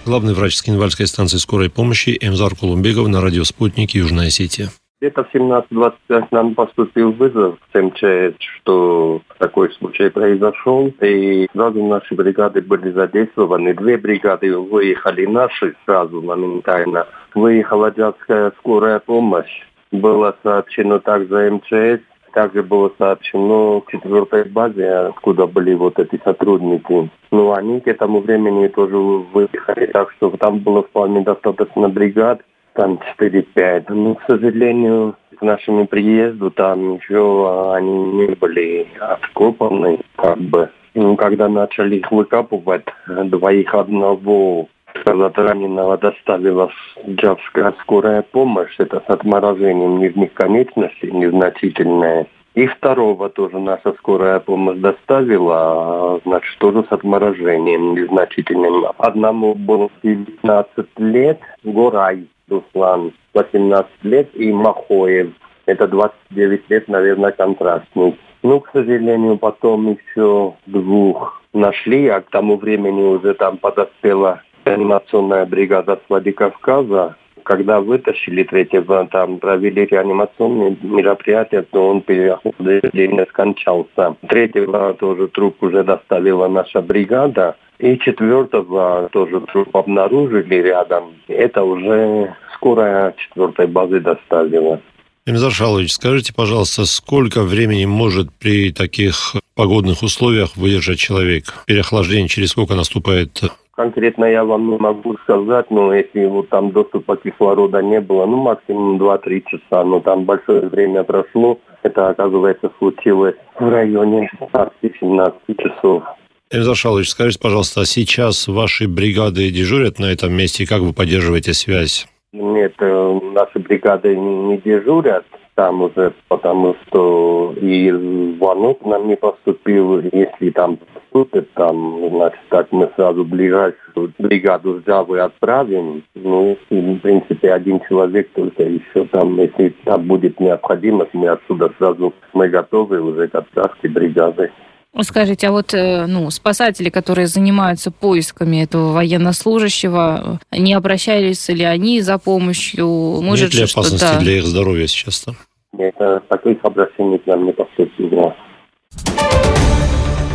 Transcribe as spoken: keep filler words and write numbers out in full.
Главный врач Цхинвальской станции скорой помощи Эмзар Кулумбеков на радио «Спутник», Южная Осетия. Где-то в семнадцать двадцать пять нам поступил вызов с эм че эс, что такой случай произошел. И сразу наши бригады были задействованы. Две бригады выехали наши сразу моментально. Выехала Аджарская скорая помощь. Было сообщено также эм че эс. Также было сообщено к четвертой базе, откуда были вот эти сотрудники. Ну, они к этому времени тоже выехали, так что там было вполне достаточно бригад. Там четыре-пять. Но, к сожалению, к нашему приезду там еще они не были откопаны, как бы. Ну, когда начали их выкапывать, двоих одного сказать, раненого доставила Аджарская скорая помощь. Это с отморожением нижних конечностей незначительное. И второго тоже наша скорая помощь доставила, значит, тоже с отморожением незначительным. Одному было девятнадцать лет, Горай Руслан, восемнадцать лет, и Махоев, это двадцать девять лет, наверное, контрастный. Ну, к сожалению, потом еще двух нашли, а к тому времени уже там подоспела реанимационная бригада с Владикавказа. Когда вытащили третьего, там провели реанимационные мероприятия, то он переохлаждение скончался. Третьего тоже труп уже доставила наша бригада. И четвертого тоже труп обнаружили рядом. Это уже скорая четвертой базы доставила. Эмзар Шалович, скажите, пожалуйста, сколько времени может при таких погодных условиях выдержать человек? Переохлаждение через сколько наступает? Конкретно я вам не могу сказать, но если вот там доступа кислорода не было, ну максимум два-три часа, но там большое время прошло. Это, оказывается, случилось в районе шестнадцати-семнадцати часов. Эмзар Шалович, скажите, пожалуйста, сейчас ваши бригады дежурят на этом месте, как вы поддерживаете связь? Нет, наши бригады не дежурят там уже, потому что и звонок нам не поступил. Если там поступит, там, значит, так мы сразу ближайшую бригаду с Джавы отправим. Ну, и, в принципе, один человек только еще там, если там будет необходимость, мы отсюда сразу, мы готовы уже к отправке бригады. Скажите, а вот ну, спасатели, которые занимаются поисками этого военнослужащего, не обращались ли они за помощью? Может, Нет ли опасности что-то... для их здоровья сейчас-то? Нет, таких обращений к нам не поступило.